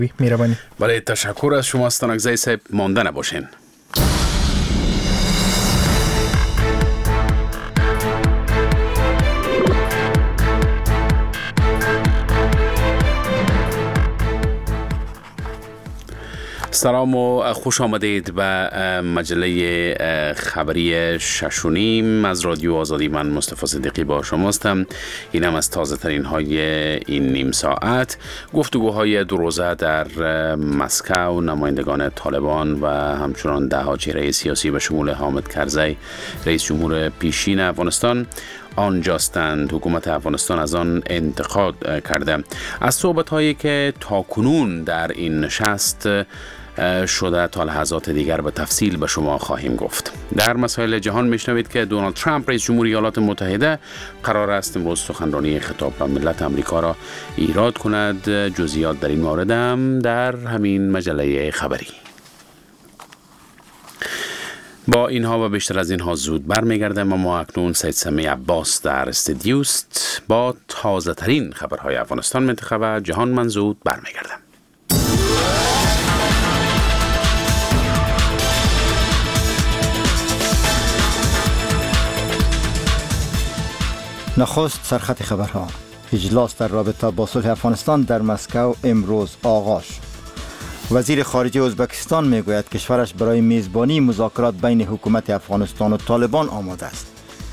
مهربانی. بله، تشکر از شما استانکزی صاحب. مانده نباشین. سلام و خوش آمدید به مجله خبری 6:30 از رادیو آزادی. من مصطفی صدیقی با شما هستم. اینم از تازه ترین های این نیم ساعت. گفتگوهای دو روزه در مسکو نمایندگان طالبان و همچنان ده‌ها چهره سیاسی به شمول حامد کرزی رئیس جمهور پیشین افغانستان آنجاستند. حکومت افغانستان از آن انتقاد کرده. از صحبت‌هایی که تاکنون در این نشست شده تا لحظات دیگر به تفصیل به شما خواهیم گفت. در مسائل جهان میشنوید که دونالد ترامپ رئیس جمهور ایالات متحده قرار است امروز سخنرانی خطاب به ملت آمریکا را ایراد کند. جزئیات در این مورد هم در همین مجله خبری. با اینها و بیشتر از اینها زود برمیگردم. اما اکنون سید سمیع عباس در استودیوست با تازه ترین خبرهای افغانستان منطقه و جهان. من زود برمیگردم. نخست سرخط خبرها. اجلاس در رابطه با صلح افغانستان در مسکو امروز آغاز شد. وزیر خارجه ازبکستان میگوید کشورش برای میزبانی مذاکرات بین حکومت افغانستان و طالبان آماده است.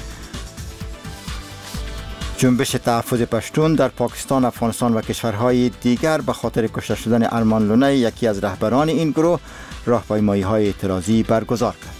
جنبش تحفظ پشتون در پاکستان، افغانستان و کشورهای دیگر به خاطر کشته شدن ارمان لونه، یکی از رهبران این گروه، راهپیمایی‌های اعتراضی برگزار کرد.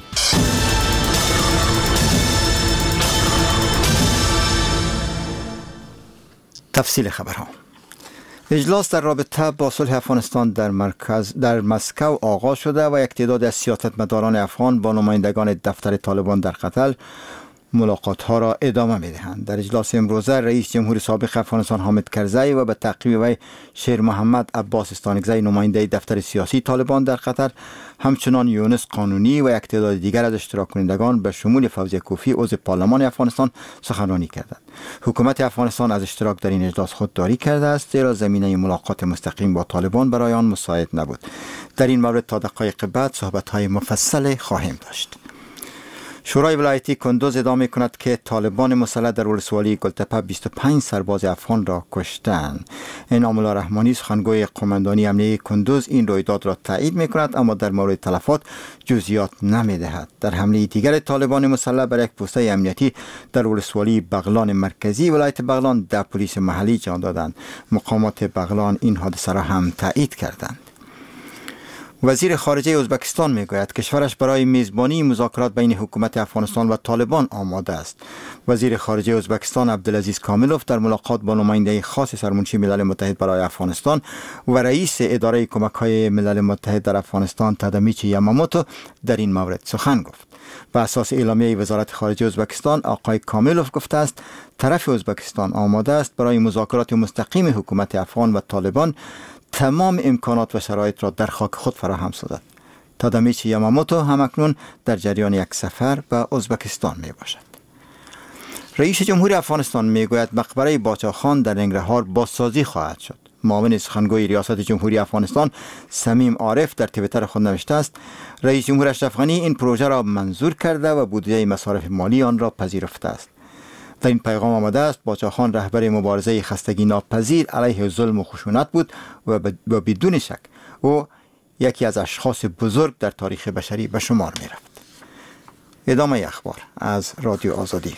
تفصیل خبرها. اجلاس در رابطه با صلح افغانستان در مسکو آغاز شده و یک تعداد از سیاستمداران افغان با نمایندگان دفتر طالبان در قطر ملاقات ها را ادامه می دهند. در اجلاس امروزه رئیس جمهور سابق افغانستان حامد کرزی و به تعقیب وی شیر محمد عباس استانکزی نماینده دفتر سیاسی طالبان در قطر، همچنان یونس قانونی و یک تعداد دیگر از اشتراک کنندگان به شمول فوزی کوفی عضو پارلمان افغانستان سخنرانی کردند. حکومت افغانستان از اشتراک در این اجلاس خودداری کرده است، زیرا زمینه ملاقات مستقیم با طالبان برای آن مساعد نبود. در این مورد تا دقایق بعد صحبت‌های مفصل خواهیم داشت. شورای ولایتی کندوز ادامه کند که طالبان مسلح در ولسوالی گلتپه 25 سرباز افغان را کشتند. انعام الله رحمانی سخنگوی قماندانی امنیه کندوز این رویداد را تایید می کند، اما در مورد تلفات جزئیات نمی دهد. در حمله دیگر طالبان مسلح بر یک پوسته امنیتی در ولسوالی بغلان مرکزی ولایت بغلان 10 پلیس محلی جان دادند. مقامات بغلان این حادثه را هم تایید کردند. وزیر خارجه ازبکستان میگوید کشورش برای میزبانی مذاکرات بین حکومت افغانستان و طالبان آماده است. وزیر خارجه ازبکستان عبدالعزیز کاملوف در ملاقات با نماینده خاص سرمنشی ملل متحد برای افغانستان و رئیس اداره کمک‌های ملل متحد در افغانستان تادامیچی یاماموتو در این مورد سخن گفت. بر اساس اعلامیه وزارت خارجه ازبکستان، آقای کاملوف گفته است طرف ازبکستان آماده است برای مذاکرات مستقیم حکومت افغان و طالبان تمام امکانات و شرایط را در خاک خود فراهم سازد. تادامیچی یاماموتو همکنون در جریان یک سفر به ازبکستان می باشد. رئیس جمهور افغانستان می گوید مقبره باچا خان در ننگرهار بازسازی خواهد شد. معاون سخنگوی ریاست جمهوری افغانستان سمیم عارف در توییتر خود نوشته است رئیس جمهور اشرف غنی این پروژه را منظور کرده و بودجه مصارف مالی آن را پذیرفته است. در این پیغام آمده است باچا خان رهبر مبارزه خستگی ناپذیر علیه ظلم و خشونت بود و بدون شک او یکی از اشخاص بزرگ در تاریخ بشری به شمار می رفت. ادامه اخبار از رادیو آزادی.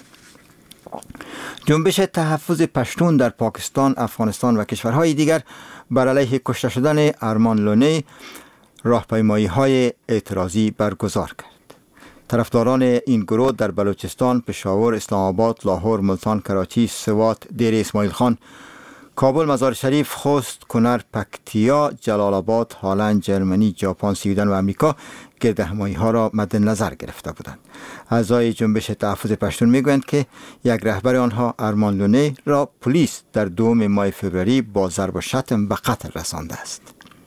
جنبش تحفظ پشتون در پاکستان، افغانستان و کشورهای دیگر بر علیه کشته شدن ارمان لونه راهپیمایی‌های اعتراضی برگزار کرد. طرفداران این گروه در بلوچستان، پشاور، اسلام آباد، لاهور، ملتان، کراچی، سوات، دیر اسماعیل خان، کابل، مزار شریف، خوست، کنر، پکتیا، جلال آباد، هالند، جرمنی، ژاپن، سویدن و امریکا گردهمایی ها را مد نظر گرفته بودند. اعضای جنبش تحفظ پشتون میگویند که یک رهبر آنها ارمان لونه را پلیس در 2 ماه فوریه با ضرب و شتم به قتل رسانده است.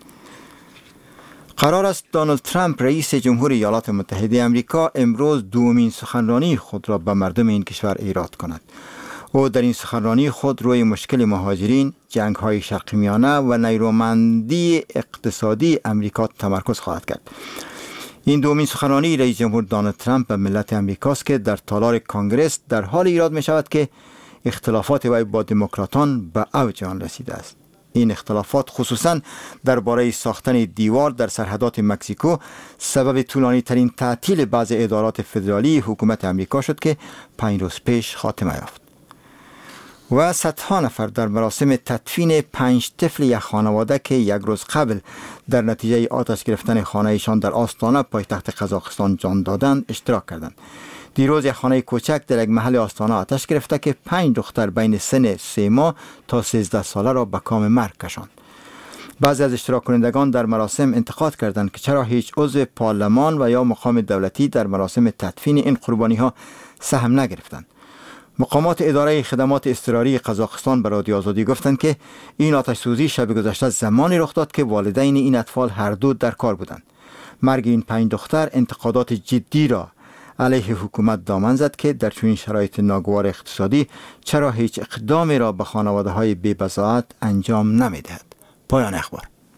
قرار است دونالد ترامپ رئیس جمهور ایالات متحده آمریکا امروز دومین سخنرانی خود را به مردم این کشور ایراد کند. او در این سخنرانی خود روی مشکل مهاجرین، جنگ‌های شرق میانه و نیرومندی اقتصادی امریکا تمرکز خواهد کرد. این دومین سخنرانی رئیس جمهور دونالد ترامپ به ملت امریکاست که در تالار کانگرس در حال ایراد می شود که اختلافات وی با دموکراتان به اوج آن رسیده است. این اختلافات خصوصاً درباره ساختن دیوار در سرحدات مکزیکو سبب طولانی ترین تعطیل بعض ادارات فدرالی حکومت امریکا شد که 5 روز پیش خاتمه یافت. و صدها نفر در مراسم تدفین 5 طفل یک خانواده که یک روز قبل در نتیجه آتش گرفتن خانه‌شان در آستانه پایتخت قزاقستان جان دادند اشتراک کردند. دیروز یک خانه کوچک در یک محل آستانه آتش گرفته که 5 دختر بین سن 3 ماه تا 13 ساله را به کام مرگ کشاند. بعضی از اشتراک کنندگان در مراسم انتقاد کردند که چرا هیچ عضو پارلمان و یا مقام دولتی در مراسم تدفین این قربانی ها سهم نگرفتند. مقامات اداره خدمات اضطراری قزاقستان به رادیو آزادی گفتند که این آتش سوزی شب گذشته زمانی رخ داد که والدین این اطفال هر دو در کار بودند. مرگ این 5 دختر انتقادات جدی را علیه حکومت دامن زد که در چنین شرایط ناگوار اقتصادی چرا هیچ اقدامی را به خانواده‌های بی‌بضاعت انجام نمی‌دهد. پایان اخبار.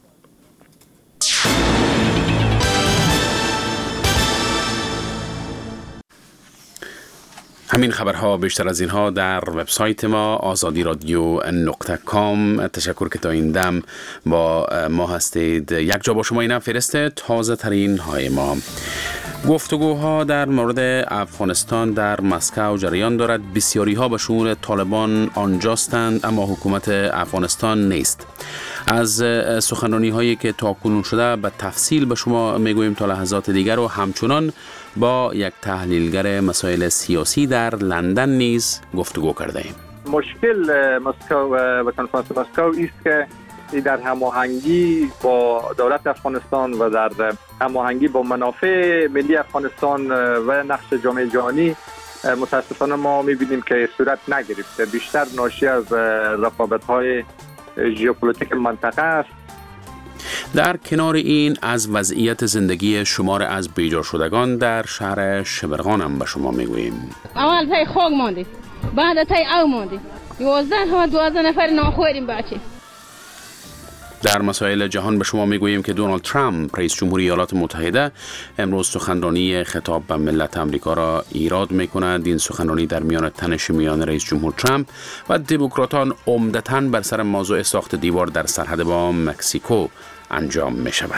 همین خبرها بیشتر از اینها در وبسایت ما azadiradyo.com. تشکر که تا این دم با ما هستید. یک جا با شما اینم فرسته تازه ترین های ما. گفتگوها در مورد افغانستان در مسکو جریان دارد. بسیاری ها به شمول طالبان آنجاستند اما حکومت افغانستان نیست. از سخنرانی هایی که تاکنون شده به تفصیل به شما میگوییم تا لحظات دیگر و همچنان با یک تحلیلگر مسائل سیاسی در لندن نیز گفتگو کرده ایم. مشکل مسکو و کنفرانس مسکو است که در هماهنگی با دولت افغانستان و در هماهنگی با منافع ملی افغانستان و نقش جامعه جهانی متاسفانه ما می‌بینیم که صورت نگرفته. بیشتر ناشی از رقابت‌های ژئوپلیتیک منطقه است. در کنار این از وضعیت زندگی شمار از بیجا شدگان در شهر شبرغان هم به شما میگوییم. اول تای خوگ ماندیم، بعد تای او ماندیم، 12 نفر ناخوریم بچه. در مسائل جهان به شما میگوییم که دونالد ترامپ رئیس جمهور ایالات متحده امروز سخنرانی خطاب به ملت امریکا را ایراد میکند. این سخنرانی در میان تنش میان رئیس جمهور ترامپ و دموکراتان عمدتاً بر سر موضوع ساخت دیوار در سرحد با مکزیکو انجام می شود.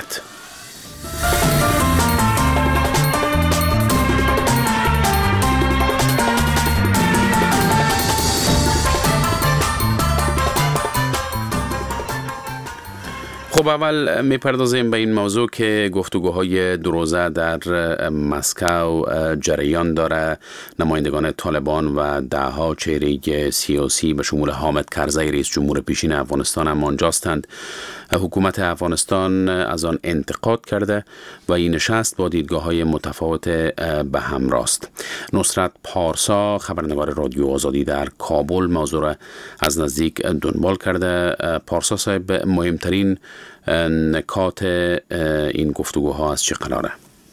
خب اول میپردازیم به این موضوع که گفتگوهای دو روزه در مسکو جریان داره. نمایندگان طالبان و دهها چهره سیاسی به شمول حامد کرزی رئیس جمهور پیشین افغانستان هم آنجاستند. حکومت افغانستان از آن انتقاد کرده و این نشست با دیدگاه‌های متفاوت به هم راست. نصرت پارسا خبرنگار رادیو آزادی در کابل موضوع را از نزدیک دنبال کرده. پارسا صاحب، مهمترین نکات این گفتگوها از چه قراره؟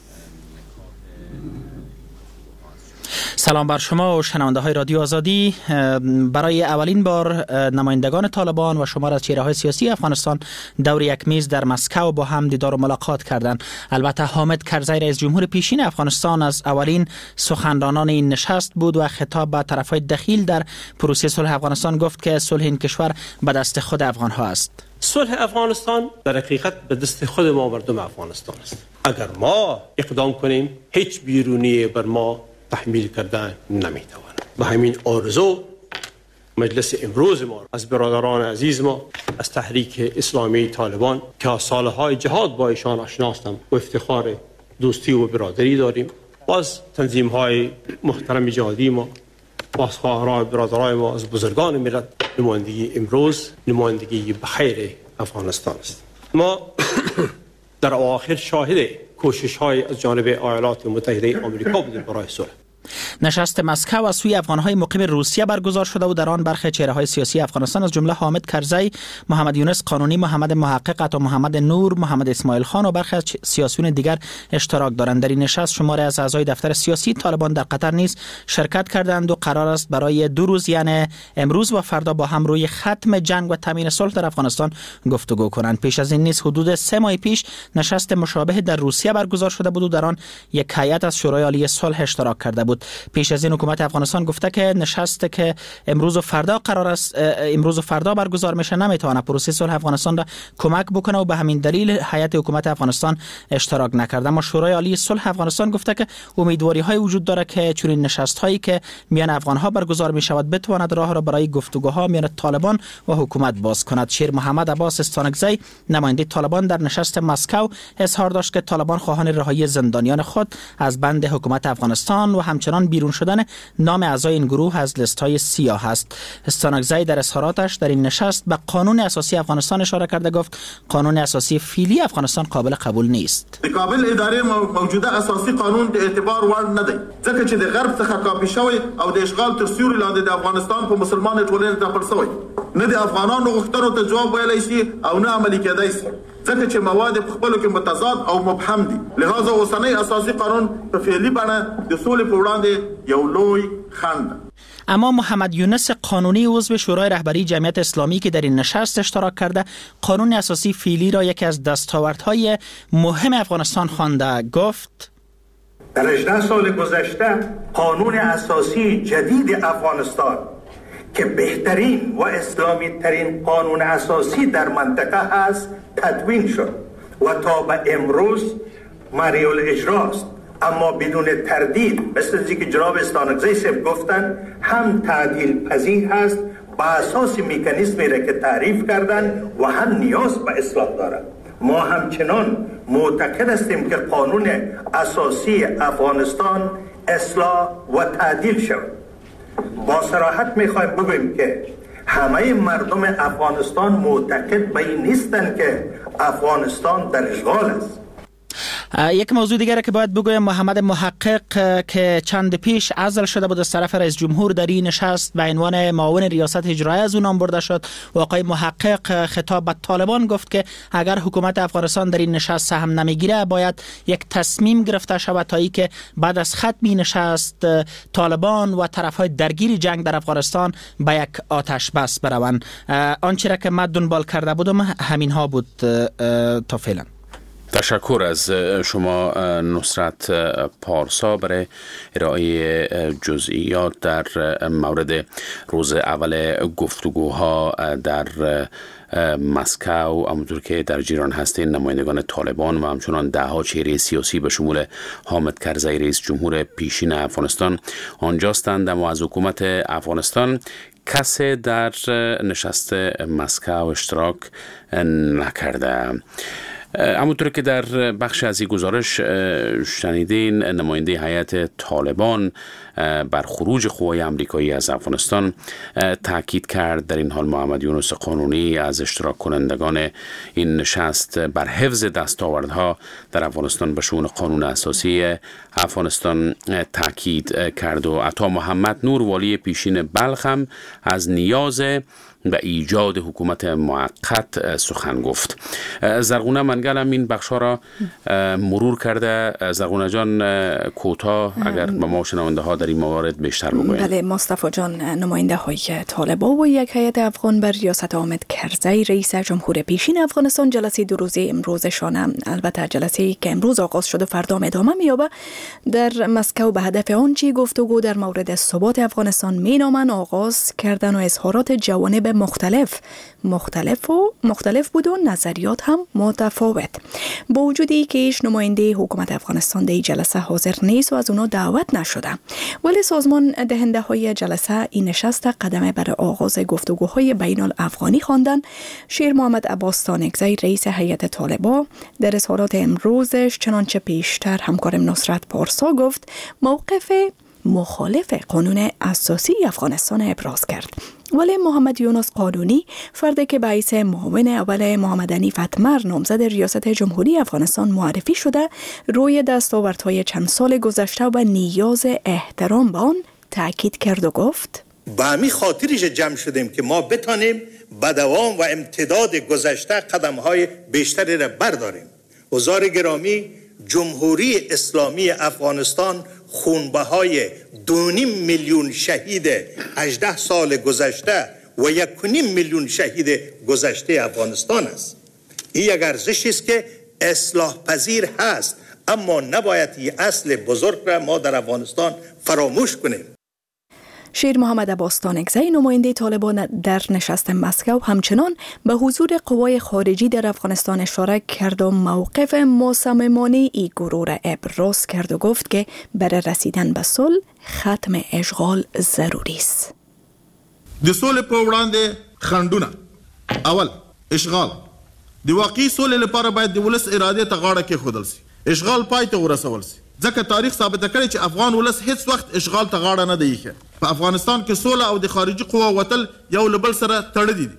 سلام بر شما و شنونده های رادیو آزادی. برای اولین بار نمایندگان طالبان و شمار از چهره های سیاسی افغانستان دور یک میز در مسکو با هم دیدار و ملاقات کردند. البته حامد کرزی رئیس جمهور پیشین افغانستان از اولین سخنرانان این نشست بود و خطاب به طرفهای دخیل در پروسه صلح افغانستان گفت که صلح این کشور به دست خود افغان ها است. صلح افغانستان در حقیقت به دست خود ما مردم افغانستان است. اگر ما اقدام کنیم هیچ بیرونی بر ما تحمیل کردن نمیتواند. به همین آرزو مجلس امروز ما از برادران عزیز ما از تحریک اسلامی طالبان که سالهای جهاد با ایشان آشنا هستم و افتخار دوستی و برادری داریم، باز تنظیم های محترم جهادی ما، باز خواهران برادرای ما از بزرگان ملت، نمایندگی امروز نمایندگی بخیر افغانستان است. ما در آخر شاهد کوشش های از جانب ایالات متحده آمریکا بودیم برای صلح. نشست مسکو از سوی افغان‌های مقیم روسیه برگزار شده و در آن برخی چهره‌های سیاسی افغانستان از جمله حامد کرزی، محمد یونس قانونی، محمد محقق، عطا محمد نور، محمد اسماعیل خان و برخی از سیاسیون دیگر اشتراک دارند. در این نشست شماری از اعضای دفتر سیاسی طالبان در قطر نیز شرکت کردند و قرار است برای 2 روز یعنی امروز و فردا با هم روی ختم جنگ و تامین صلح در افغانستان گفتگو کنند. پیش از این نیز حدود 3 ماه پیش نشست مشابه در روسیه برگزار شده بود و در آن یک هیئت از شورای عالی صلح اشتراک کرده بود. پیش از این حکومت افغانستان گفته که نشستی که امروز و فردا برگزار میشه نمیتونه پروسه صلح افغانستان را کمک بکنه و به همین دلیل هیئت حکومت افغانستان اشتراک نکرده. اما شورای عالی صلح افغانستان گفته که امیدواری های وجود داره که چنین نشست هایی که میان افغان ها برگزار می شود بتواند راه را برای گفتگوها میان طالبان و حکومت باز کند. شیر محمد عباس استانکزی نماینده طالبان در نشست مسکو اظهار داشت که طالبان خواهان رهایی زندانیان خود از بند حکومت افغانستان و همچنان بیرون شدن نام اعضای این گروه از لیست‌های سیاه است. استانکزی در اظهاراتش در این نشست به قانون اساسی افغانستان اشاره کرده گفت قانون اساسی فعلی افغانستان قابل قبول نیست. د کابل اداره موجوده اساسي قانون د اعتبار وړ نه دی ځکه چې د غرب څخه کاپی شوی او د اشغال تر سیوري لاندې د افغانستان په مسلمان ټولنې ټاکل شوی نه د افغانانو غوښتنو ته جواب ویلی شي او نه عملي کېدای شي ځکه چې مواد په خپلو کې متضاد او مبهم دي. لهذا اوسنی اساسي قانون په فعلي بڼه د سولې په وړاندې یو لوی خنډ. اما محمد یونس قانونی عضو شورای رهبری جمعیت اسلامی که در این نشست اشتراک کرده قانون اساسی فعلی را یکی از دستاوردهای مهم افغانستان خوانده. گفت در 18 سال گذشته قانون اساسی جدید افغانستان که بهترین و اسلامی ترین قانون اساسی در منطقه است تدوین شد و تا به امروز مریع الاجرا است. اما بدون تردید مثل چیزی که جناب استانکزی صاحب گفتن هم تعدیل پذیر هست با اساس مکانیزمی را که تعریف کردن و هم نیاز به اصلاح دارد. ما همچنان معتقد هستیم که قانون اساسی افغانستان اصلاح و تعدیل شود. با صراحت میخوایم بگوییم که همه مردم افغانستان معتقد به این نیستند که افغانستان در اشغال است. یک موضوع دیگر که باید بگویم محمد محقق که چند پیش عزل شده بود از طرف رئیس جمهور در این نشست به عنوان معاون ریاست اجرایی از او نام برده شد و آقای محقق خطاب به طالبان گفت که اگر حکومت افغانستان در این نشست سهم نمیگیره باید یک تصمیم گرفته شود تا ای که بعد از ختم این نشست طالبان و طرفهای درگیر جنگ در افغانستان به یک آتش بس بروند. آنچه را که من دنبال کرده بودم همین ها بود تا فعلا. تشکر از شما نصرت پارسا برای ارائه جزئیات در مورد روز اول گفتگوها در مسکو. همونطور که در جریان هستین نمایندگان طالبان و همچنان دهها چهره سیاسی به شمول حامد کرزی رئیس جمهور پیشین افغانستان آنجاستند، اما از حکومت افغانستان کسی در نشست مسکو اشتراک نکرده. همونطور که در بخش از این گزارش شنیدین نماینده هیئت طالبان بر خروج قوای امریکایی از افغانستان تاکید کرد. در این حال محمد یونس قانونی از اشتراک کنندگان این نشست بر حفظ دستاوردها در افغانستان به شأن قانون اساسی افغانستان تاکید کرد و عطا محمد نور والی پیشین بلخ هم از نیاز به ایجاد حکومت موقت سخن گفت. زرغونه منگل هم این بخشا را مرور کرده. زرغونه جان کوتاه اگر به ما شنونده ها در این موارد بیشتر بگوید. بله مصطفی جان، نماینده های طالبان و یک هیئت افغان بر ریاست حامد کرزی رئیس جمهور پیشین افغانستان جلسه 2 روزه امروزشان، البته جلسه که امروز آغاز شده فردا ادامه می‌یابد، در مسکو به هدف آنچه گفتگو در مورد ثبات افغانستان مینامند آغاز کردن و اظهارات جوانب مختلف بود و نظریات هم متفاوت. با وجودی که هیچ نماینده حکومت افغانستان در جلسه حاضر نیست و از اونا دعوت نشده، ولی سازمان دهنده های جلسه این نشست قدم برای آغاز گفتگوهای بین الافغانی خواندن. شیر محمد عباس استانکزی رئیس هیئت طالبان در اظهارات امروزش چنانچه پیشتر همکارم نصرت پارسا گفت موقف مخالف قانون اساسی افغانستان ابراز کرد. ولی محمد یونس قانونی، فردی که به حیث معاون اول محمد حنیف اتمر نامزد ریاست جمهوری افغانستان معرفی شده، روی دستاوردهای چند سال گذشته و نیاز احترام به آن تاکید کرد و گفت: با همین خاطرش جمع شدیم که ما بتانیم به دوام و امتداد گذشته قدم‌های بیشتری را برداریم. حضار گرامی، جمهوری اسلامی افغانستان خونبهای 2.5 میلیون شهید 18 سال گذشته و 1.5 میلیون شهید گذشته افغانستان است. این یک ارزشی است که اصلاح پذیر هست، اما نباید این اصل بزرگ را ما در افغانستان فراموش کنیم. شیر محمد عباس تانکزی، نماینده طالبان در نشست مسکو، همچنان به حضور قوای خارجی در افغانستان اشاره کرد و موقف مصممانه ای گروه را ابراز کرد و گفت که برای رسیدن به صلح ختم اشغال ضروری است. د سولې په وړاندې خنډونه، اول اشغال، د واقعي سولې لپاره باید د ولس اراده ته غاړه کېښودل شي، اشغال پای ته ورسول شي، ځکه تاریخ ثابته کړی چې افغان ولس هیڅ وخت اشغال ته غاړه نه دی ایښې. په افغانستان کې سوله او د خارجي قوا وتل یو له بل سره تړلي دي.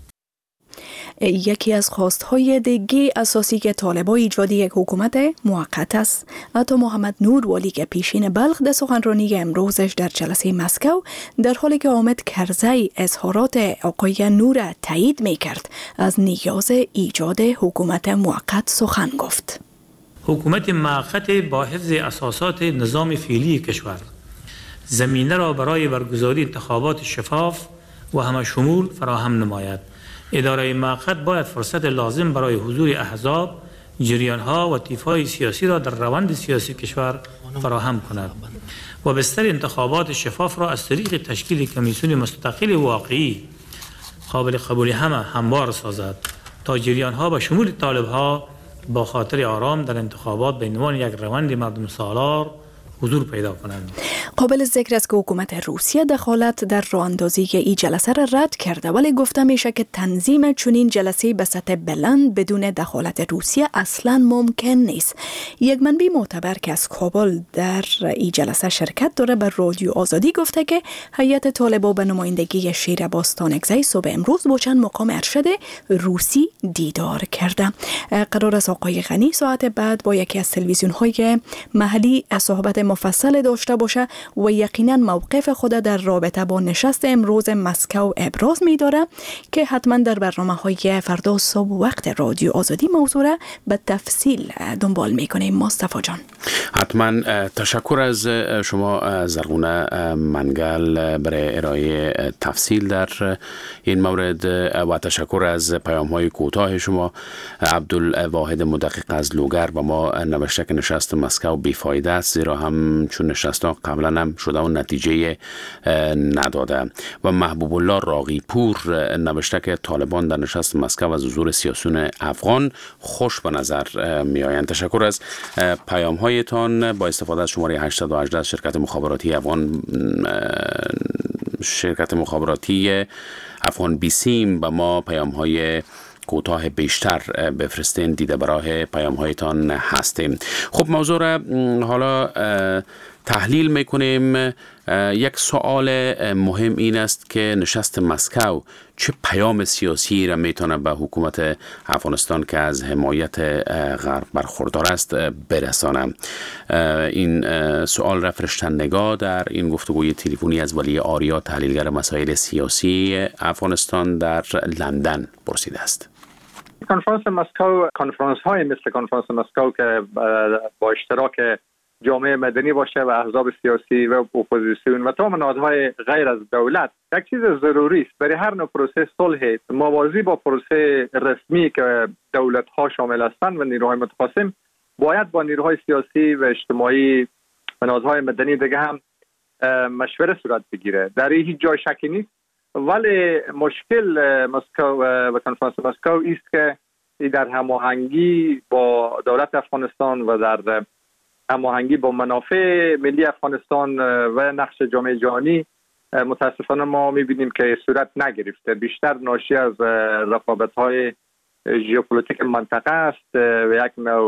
یکی از خواستهای دیگه اساسی که طالبان ایجاد یک حکومت موقت است. عطا محمد نور، والی که پیشین بلخ، در سخنرانی امروزش در جلسه مسکو، در حالی که حامد کرزی اظهارات آقای نور تایید میکرد، از نیاز ایجاد حکومت موقت سخن گفت. حکومت موقت با حفظ اساسات نظام فعلی کشور زمینه را برای برگزاری انتخابات شفاف و همشمول فراهم نماید. اداره موقت باید فرصت لازم برای حضور احزاب، جریان‌ها و طیف‌های سیاسی را در روند سیاسی کشور فراهم کند و بستر انتخابات شفاف را از طریق تشکیل کمیسیون مستقل واقعی قابل قبول هموار سازد تا جریان‌ها به شمول طالب‌ها با خاطر آرام در انتخابات به عنوان یک روند مردم سالار حضور پیدا کنند. قابل ذکر است که حکومت روسیه دخالت در راه اندازی این جلسه را رد کرده، ولی گفته میشه که تنظیم چنین جلسه به سطح بلند بدون دخالت روسیه اصلا ممکن نیست. یک منبع معتبر که از کابل در این جلسه شرکت داره به رادیو آزادی گفته که هیئت طالبان به نمایندگی شیر عباس تانکزی صبح امروز با چند مقام ارشد روسی دیدار کرده. قرار است آقای غنی ساعت بعد با یکی از تلویزیون‌های محلی صحبت مفصل داشته باشه و یقینا موقف خود در رابطه با نشست امروز مسکو ابراز می داره که حتما در برنامه‌های فردا صبح وقت رادیو آزادی موضوع را به تفصیل دنبال می‌کنیم. مصطفی جان، حتما تشکر از شما زرغونه منگل برای ارائه تفصیل در این مورد و تشکر از پیام‌های کوتاه شما. عبدالواحد مدقق از لوگر و ما نوشته که نشست مسکو بیفایده است، زیرا هم چون نشستان قبلا هم شده و نتیجه نداده. و محبوب الله راقی پور نوشته که طالبان در نشست مسکو از حضور سیاسیون افغان خوش به نظر می آیند. تشکر از پیام هایتان. با استفاده از شماره 818 شرکت مخابراتی افغان بیسیم به ما پیام های کوتاه بیشتر بفرستین، دیده برای پیام هایتان هستیم. خب موضوع را حالا تحلیل میکنیم. یک سوال مهم این است که نشست مسکو چه پیام سیاسی را میتونه به حکومت افغانستان که از حمایت غرب برخوردار است برسانه. این سوال را فرشتندگاه در این گفتگوی تلفنی از ولی آریا، تحلیلگر مسائل سیاسی افغانستان در لندن پرسیده است. کنفرانس مسکو، کنفرانس های مثل کنفرانس مسکو که با اشتراک جامعه مدنی باشه و احزاب سیاسی و اپوزیسیون و تمام نهادهای غیر از دولت یک چیز ضروری است برای هر نوع پروسه صلح موازی با پروسه رسمی که دولت ها شامل هستند و نیروهای متخاصم باید با نیروهای سیاسی و اجتماعی و نهادهای مدنی دیگه هم مشوره صورت بگیره. در این هیچ جای شکی نیست، ولی مشکل مسکو و کنفرانس مسکو است که در هماهنگی با دولت افغانستان و در هماهنگی با منافع ملی افغانستان و نقش جامعه جهانی متاسفانه ما می‌بینیم که صورت نگرفته. بیشتر ناشی از رقابت‌های ژئوپلیتیک منطقه است و یک نوع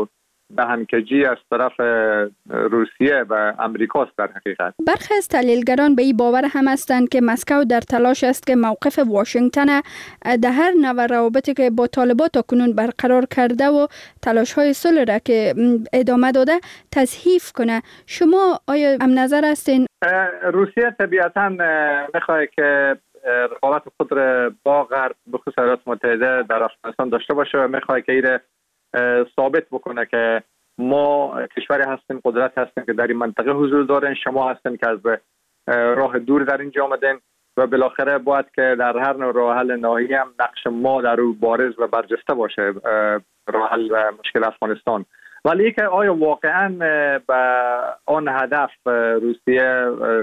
به همکجی از طرف روسیه و امریکاست در حقیقت. برخی از تحلیلگران به این باور هم هستند که مسکو در تلاش است که موقف واشنگتن در هر نوع روابطی که با طالبان تاکنون برقرار کرده و تلاش‌های صلح را که ادامه داده تضعیف کنه. شما آیا هم نظر هستین؟ روسیه طبیعتاً میخواد که رقابت خود را با غرب به خصوص ایالات متحده در افغانستان داشته باشه و میخواد که این ثابت بکنه که ما کشوری هستیم، قدرت هستیم که در این منطقه حضور دارین، شما هستین که از راه دور در اینجا آمدین و بالاخره باید که در هر نوع راه حل نهایی هم نقش ما در او بارز و برجسته باشه، راه حل و مشکل افغانستان. ولی که آیا واقعا به آن هدف روسیه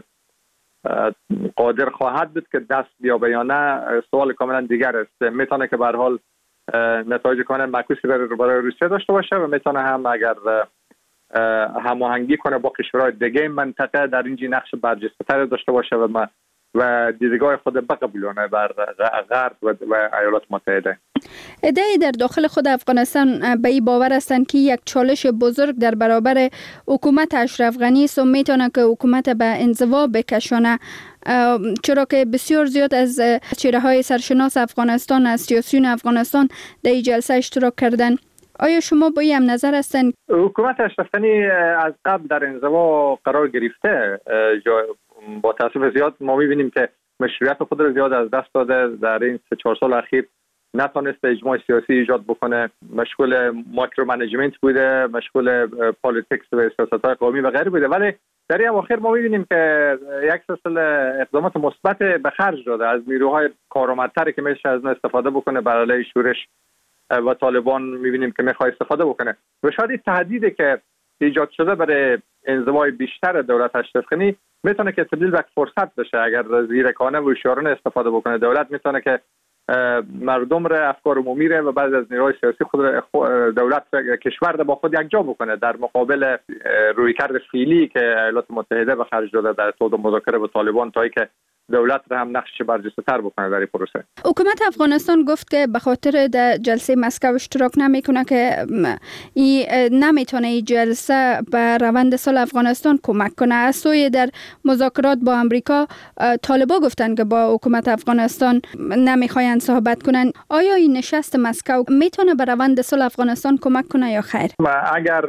قادر خواهد بود که دست بیابه یا نه، سوال کاملا دیگر است. میتونه که به هر حال نتایج کاملا معکوسی برای روسیه داشته باشه و میتونه هم اگر هماهنگی کنه با کشورهای دیگه منطقه در اینجا نقش برجسته‌تر داشته باشه و دیدگاه خود بقبولانه بر غرب و ایالات متحده. ایده در داخل خود افغانستان به این باور هستند که یک چالش بزرگ در برابر حکومت اشرف غنی است و میتونه که حکومت به انزوا بکشانه، چرا که بسیار زیاد از چهره‌های سرشناس افغانستان، از سیاسیون افغانستان در این جلسه اشتراک کردن. آیا شما با این هم نظر هستند؟ حکومت اشرف غنی از قبل در انزوا قرار گرفته. با تاسف زیاد ما می‌بینیم که مشروعیت خود را زیاد از دست داده. در این 3-4 سال اخیر نتونسته اجماع سیاسی ایجاد بکنه، مشغول مایکرو منیجمنت بوده، مشغول پالیتیکس و سیاست‌های قومی و غیره بوده. ولی در این اواخر ما می‌بینیم که یک سلسله اقدامات مثبت به خرج داده از نیروهای کارآمدتری که میشه از اون استفاده بکنه برای علیه شورش و طالبان. می‌بینیم که می‌خواد استفاده بکنه و شاید این تهدیدی که ایجاد شده برای انزوای بیشتر دولت اشرف غنی میتونه که تبدیل به فرصت بشه. اگر زیرکانه و هوشیارانه استفاده بکنه دولت میتونه که مردم را، افکار عمومی را و بعضی از نیروهای سیاسی خود دولت کشور را با خود یکجا بکنه در مقابل رویکرد فعلی که ایالات متحده به خرج داده در طور مذاکره با طالبان تا اینکه دولت را هم نقش برجسته‌تر بکنه در این پروسه. حکومت افغانستان گفت که به خاطر در جلسه مسکو اشتراک نمیکنه که نمیتونه این جلسه به روند صلح افغانستان کمک کنه. از سوی در مذاکرات با امریکا طالبان گفتن که با حکومت افغانستان نمیخواین صحبت کنن. آیا این نشست مسکو میتونه به روند صلح افغانستان کمک کنه یا خیر؟ اگر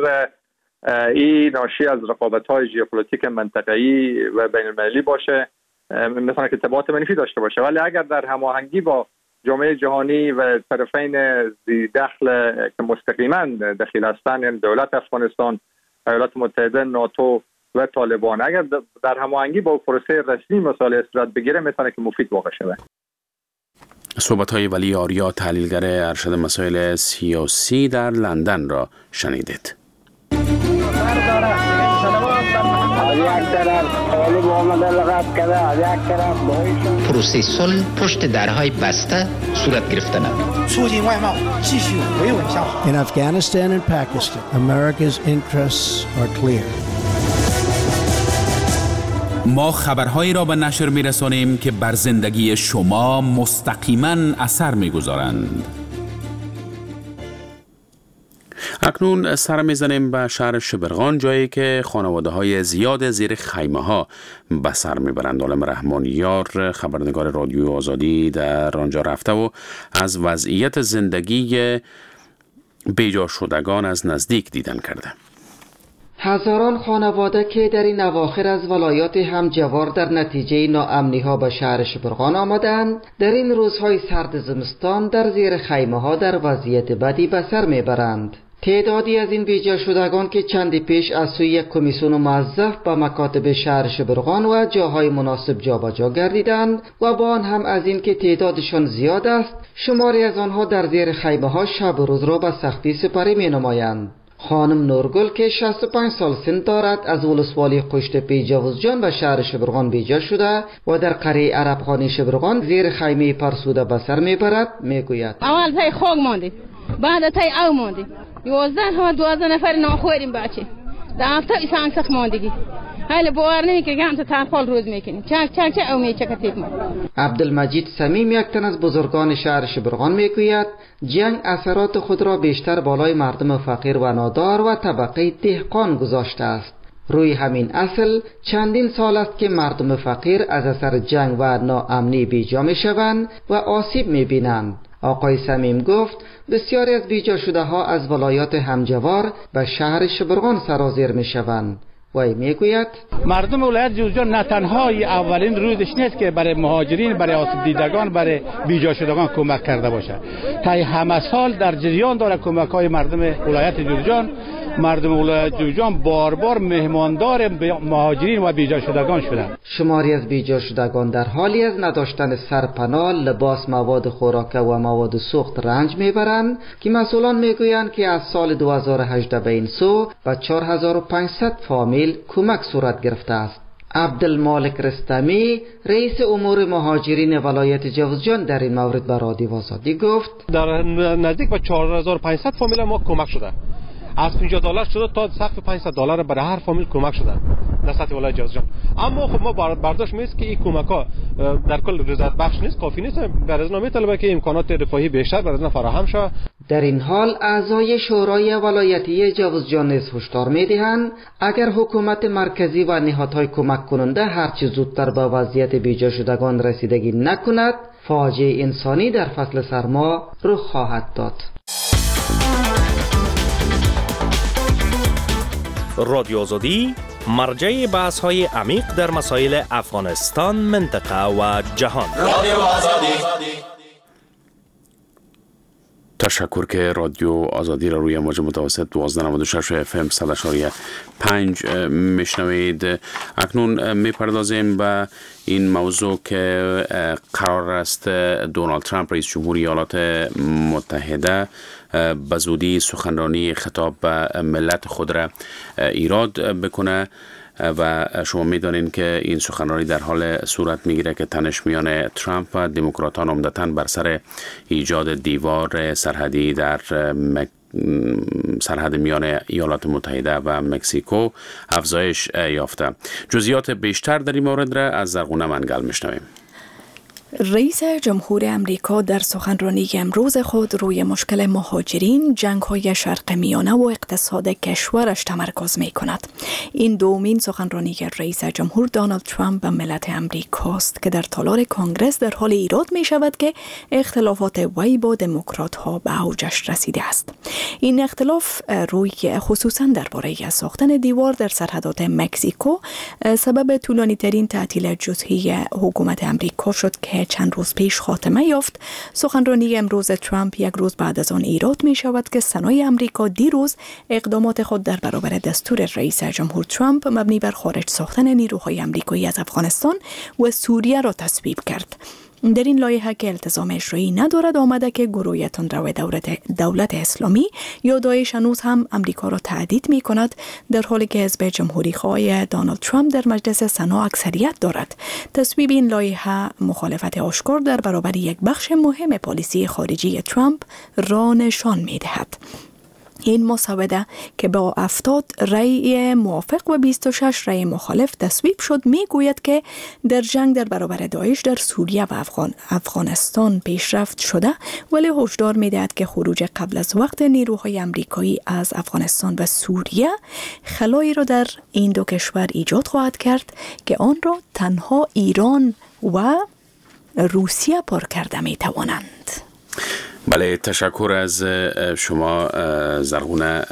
این ناشی از رقابت‌های ژئوپلیتیک منطقه‌ای و بین‌المللی باشه مثلا که تبعات منفی داشته باشه، ولی اگر در هماهنگی با جامعه جهانی و طرفین ذی دخل که مستقیما دخیل هستند، یعنی دولت افغانستان، ایالات متحده، ناتو و طالبان، اگر در هماهنگی با پروسه رسمی مسائل صورت بگیره میتونه که مفید واقع شود. صحبت‌های ولی آریا، تحلیلگر ارشد مسائل سیاسی در لندن را شنیدید. پروسه صلح پشت درهای بسته صورت گرفتن. In Afghanistan and Pakistan, America's interests are clear. ما خبرهایی را به نشر می‌رسانیم که بر زندگی شما مستقیما اثر می‌گذارند. اکنون سر میزنیم به شهر شبرغان، جایی که خانواده‌های زیاد زیر خیمه‌ها به سر میبرند. عالم رحمانیار، خبرنگار رادیو آزادی، در آنجا رفته و از وضعیت زندگی بیجا شدگان از نزدیک دیدن کرده. هزاران خانواده که در این اواخر از ولایات همجوار در نتیجه ناامنی‌ها به شهر شبرغان آمدند، در این روزهای سرد زمستان در زیر خیمه‌ها در وضعیت بدی به سر میبرند. تعدادی از این بیجا شدگان که چندی پیش از سوی یک کمیسیون موظف به مکاتب شهر شبرغان و جاهای مناسب جابجا گردیدند و با آن هم از این که تعدادشان زیاد است، شماری از آنها در زیر خیمه‌ها شب و روز را به سختی سپری می‌نمایند. خانم نورگل که 65 سال سن دارد از ولسوالی قشت‌تپه جوزجان به شهر شبرغان بیجا شده و در قریه عربخانی شبرغان زیر خیمه فرسوده به سر میبرد میگوید: اول پای خوگ ماندیم، بعد تای او ماندیم، 11 و 12 نفر ناخوریم بچه، در هفته سنگسخ ماندگی. حالا باور نمیکنی که هم تو تنفال روز میکنی چک او میچکتید ما. عبدالمجید صمیم یک تن از بزرگان شهر شبرغان میگوید جنگ اثرات خود را بیشتر بالای مردم فقیر و نادار و طبقه دهقان گذاشته است. روی همین اصل چندین سال است که مردم فقیر از اثر جنگ و ناامنی بیجا میشوند و آسیب میبینند. آقای صمیم گفت بسیاری از بیجا شده ها از ولایات همجوار به شهر شبرغان سرازیر میشوند. وی میگوید مردم ولایت جوزجان نه تنها اولین روزش نیست که برای مهاجرین، برای آسیب دیدگان، برای بیجا شدگان کمک کرده باشه. تا همه سال در جریان داره کمک های مردم ولایت جوزجان. مردم ولایت جوزجان بار بار مهماندار مهاجرین و بیجا شدگان شدند. شماری از بیجا شدگان در حالی از نداشتن سرپناه، لباس، مواد خوراکه و مواد سوخت رنج میبرند که مسئولان میگویند که از سال 2018 به این سو به 4500 فامیل کمک صورت گرفته است. عبدالمالک رستمی رئیس امور مهاجرین ولایت جوزجان در این مورد به رادیو آزادی گفت در نزدیک به 4500 فامیل ما کمک شده. از $50 شده تا سقف $500 برای هر فامیل کمک شده در سطح ولایت جوزجان. اما خب ما برداشت میست که این کمک ها در کل رضایت بخش نیست، کافی نیست. برای میطلبه که امکانات رفاهی بیشتر برای فراهم شود. در این حال اعضای شورای ولایتی جوزجان نیز هشدار میدهند اگر حکومت مرکزی و نهادهای کمک کننده هرچه زودتر به وضعیت بیجا شدگان رسیدگی نکند، فاجعه انسانی در فصل سرما رخ خواهد داد. رادیو آزادی مرجع بحث های عمیق در مسائل افغانستان، منطقه و جهان. رادیو آزادی. تشکر که رادیو آزادی را روی موج متوسط 1296 FM 100.5 میشنوید. اکنون میپردازیم به این موضوع که قرار است دونالد ترامپ رئیس جمهور ایالات متحده به زودی سخنرانی خطاب به ملت خود را ایراد بکنه و شما میدانید که این سخنرانی در حال صورت میگیره که تنش میان ترامپ و دموکراتان عمدتاً بر سر ایجاد دیوار سرحدی در سرحد میان ایالات متحده و مکزیکو افزایش یافته. جزئیات بیشتر در این مورد را از زرغونه منگل میشنویم. رئیس جمهور امریکا در سخنرانی امروز خود روی مشکل مهاجرین، جنگ‌های شرق میانه و اقتصاد کشورش تمرکز می‌کند. این دومین سخنرانی رئیس جمهور دونالد ترامپ به ملت امریکاست که در تالار کانگرس در حال ایراد می‌شود که اختلافات وی با دموکرات‌ها به اوجش رسیده است. این اختلاف روی خصوصاً درباره ساختن دیوار در سرحدات مکزیکو سبب طولانی‌ترین تعطیل جزئی حکومت امریکا شد که چند روز پیش خاتمه یافت. سخنرانی امروز ترامپ یک روز بعد از آن ایراد می شود که سنای امریکا دیروز اقدامات خود در برابر دستور رئیس جمهور ترامپ مبنی بر خارج ساختن نیروهای امریکایی از افغانستان و سوریه را تصویب کرد. در این لایحه که التزام اجرایی ندارد آمده که گروه تندرو دولت اسلامی یا داعش هنوز هم امریکا را تهدید می کند، در حالی که حزب جمهوری خواه دونالد ترامپ در مجلس سنا اکثریت دارد. تصویب این لایحه مخالفت آشکار در برابر یک بخش مهم پالیسی خارجی ترامپ را نشان می دهد. این مسوده که با 70 رأی موافق و 26 رأی مخالف تصویب شد میگوید که در جنگ در برابر داعش در سوریه و افغانستان پیشرفت شده، ولی هشدار میدهد که خروج قبل از وقت نیروهای امریکایی از افغانستان و سوریه خلایی را در این دو کشور ایجاد خواهد کرد که آن را تنها ایران و روسیه پر کرده میتوانند. بله، تشکر از شما زرغونه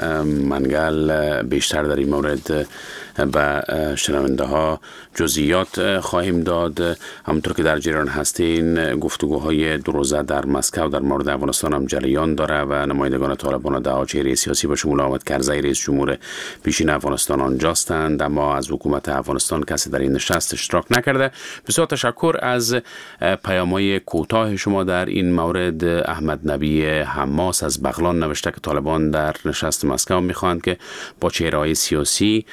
منگل. بیشتر در این مورد به شنونده ها جزئیات خواهیم داد. همونطور که در جریان هستین گفتگوهای دو روزه در مسکو در مورد افغانستان هم جریان داره و نمایندگان طالبان و دعاچه سیاسی به شمول آمد کرزی رئیس جمهور پیشین افغانستان آنجاستند، اما از حکومت افغانستان کسی در این نشست اشتراک نکرده. بسیار تشکر از پیام‌های کوتاه شما در این مورد. احمد نبی حماس از بغلان نوشته که طالبان در نشست مسکو میخواهند که با چهره‌های سیاسی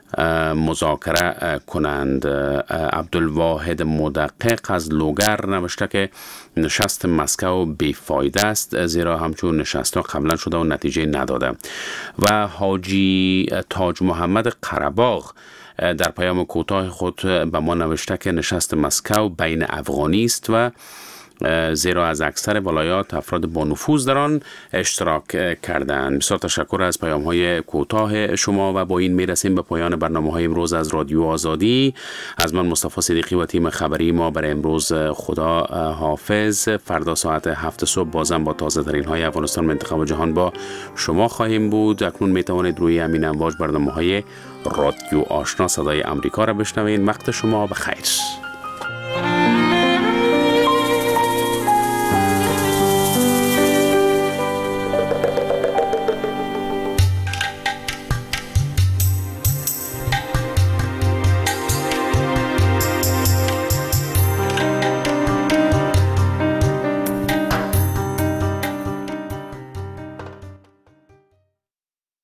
مذاکره کنند. عبدالواحد مدقق از لوگر نوشته که نشست مسکو بیفایده است، زیرا همچون نشست ها قبلا شده و نتیجه نداده. و حاجی تاج محمد قره‌باغ در پیام کوتاه خود به ما نوشته که نشست مسکو بین افغانی است و زیرا از اکثر ولایات افراد با نفوذ در آن اشتراک کردند. بسیار تشکر از پیام های کوتاه شما و با این میرسیم به پایان برنامه های امروز از رادیو آزادی. از من مصطفی صدیقی و تیم خبری ما برای امروز خدا حافظ. فردا ساعت 7 صبح بازم با تازه ترین های افغانستان، منطقه و جهان با شما خواهیم بود. اکنون می توانید روی همین امواج برنامه های رادیو آشنا صدای امریکا را بشنوید. وقت شما بخیر.